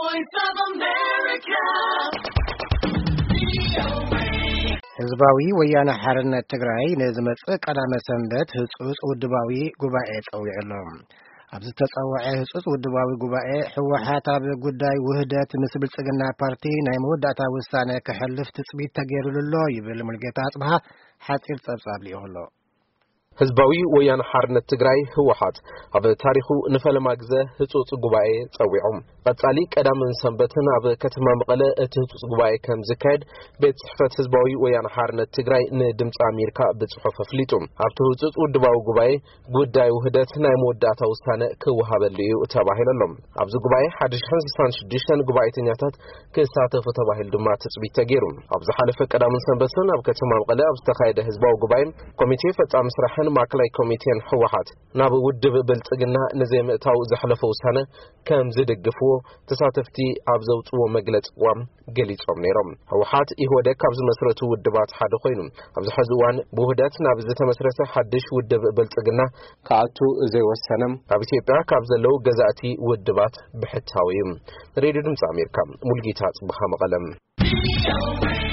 voice of America. ህዝባዊ ወያነ ሓርነት ትግራይ ንዝመጽእ ቀዳመ ሰንበት ህጹጽ ውድባዊ ጉባኤ ጸዊዕሎም ኣብዚ ተጸውዐ ህጹጽ ውድባዊ ጉባኤ ህወሓት ኣብ ጉዳይ ውህደት ምስ ብልጽግና ፓርቲ ናይ መወዳእታ ውሳነ ክሕልፍ ትጽቢት ተገይሩሉ ይብል ሙልጌታ አጽብሃ ሓጺር ጸብጻብ ሊሆሎ ህዝባዊ ወያነ ሓርነት ትግራይ ህወሓት ኣብ ታሪኹ ንፈለማ ግዜ ህጹጽ ጉባኤ ጸዊዖም ቀጻሊ ቀዳምን ሰንበትን ኣብ ከተማ መቐለ እቲ ህጹጽ ጉባኤ ከም ዝካየድ ቤት ጽሕፈት ህዝባዊ ወያነ ሓርነት ትግራይ ንድምፂ አሜሪካ ብጽሑፍ ኣፍሊጡ ኣብቲ ህጹጽ ውድባዊ ጉባኤ ጉዳይ ውህደት ናይ መወዳእታ ውሳነ ክወሃበሉ እዩ ተባሂሉሎም ኣብዚ ጉባኤ 166 ጉባኤተኛታት ክሳተፉ ተባሂሉ ድማ ትጽቢት ተገይሩ ኣብ ዝሓለፈ ቀዳምን ሰንበትን ኣብ ከተማ መቐለ ኣብ ዝተኻየደ ህዝባዊ ጉባኤ ኮሚቴ ፈጻሚ ስራሕ ማዕከላዊ ኮሚቴን ህወሓት ናብ ውድብ ብልጽግና ንዘይምእታው ዘሕለፈ ውሳነ ከም ዝድግፍዎ ተሳተፍቲ ኣብ ዘውጽዎ መግለጽዎም ገሊጾም ነይሮም ህወሓት ይወደክ ካብ ዝመስረቱ ውድባት ሓደ ኮይኑ ኣብዚ ሕዚ እዋን ብውህደት ናብ ዝተመስረተ ሓድሽ ውድብ ብልጽግና ከኣቱ ዘይወሰነም ኣብ ኢትዮጵያ ካብ ዘለው ገዛእቲ ውድባት ብሕታዊ ሬድዮ ድምፂ አሜሪካ ሙልጌታ ጽብሃ መቐለም